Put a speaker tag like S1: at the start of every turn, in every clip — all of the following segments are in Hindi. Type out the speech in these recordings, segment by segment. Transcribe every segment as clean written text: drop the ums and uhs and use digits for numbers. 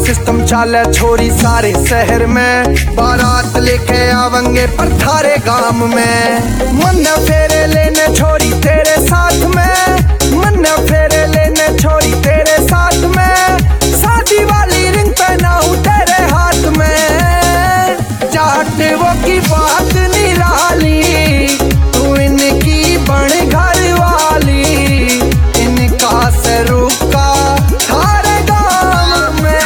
S1: सिस्टम चाले छोरी सारे शहर में, बारात लेके आवेंगे पर थारे गांव में। मन फेरे लेने छोरी तेरे साथ में, मन फेरे लेने छोरी तेरे साथ में, शादी वाली रिंग पहनाऊं तेरे हाथ में। जाट वो की बात निराली, तू इनकी बन घर वाली, इनका से रुका थारे गांव में।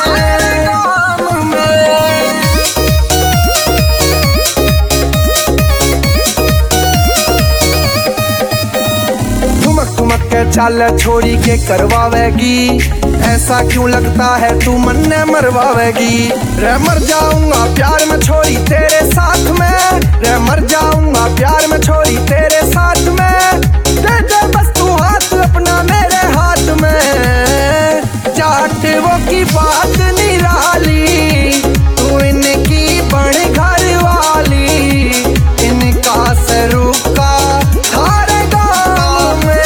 S1: ठुमक ठुमक के चाल छोरी के करवावेगी, ऐसा क्यों लगता है तू मन ने मरवावेगी। रे मर जाऊंगा प्यार में छोरी तेरे साथ में, रे मर जाऊंगा प्यार में छोरी तेरे साथ में। दे दे बस तू हाथ अपना मेरे हाथ में। जाट वो की बात निराली, तू इनकी बन घर वाली, इनका से रुका थारे गांव में।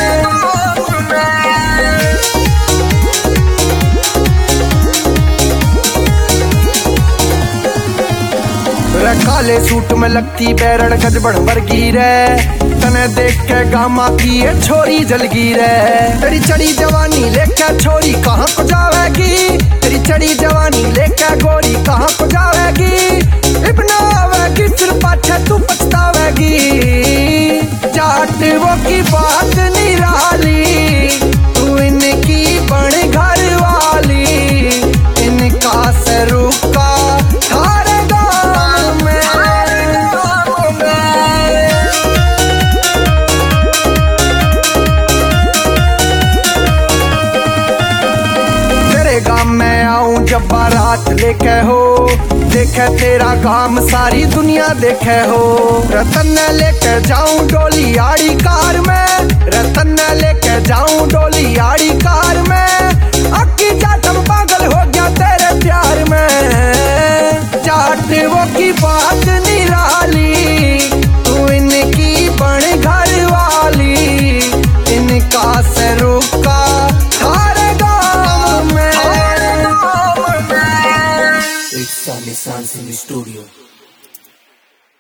S1: काले सूट में लगती बैरड़ गजबड़ वर्गी रे, तने देख के गामा की ये छोरी जलगी रे। तेरी चढ़ी जवानी लेके छोरी कहाँ को जावेगी, तेरी चढ़ी जवानी लेके गोरी कहाँ को जावेगी। इब्ना आवेगी फिर पाछे तू पछतावेगी। जाट वो की बात निराली, तू इनकी बन घर वाली, इनका से रुका थारे गांव में। तेरे गांव में आऊं जब बारात लेके हो, देखे तेरा गांव सारी दुनिया देखे हो। रतन लेके जाऊं डोली आड़ी कार में, रतन लेके जाऊं डोली आड़ी कार में। अक्की जाटम पागल हो गया तेरे प्यार में। जाट वो की बात निराली, तू इनकी बन घर वाली, इनका से रुका थारे गांव में।
S2: It's Sunny Sans in the studio.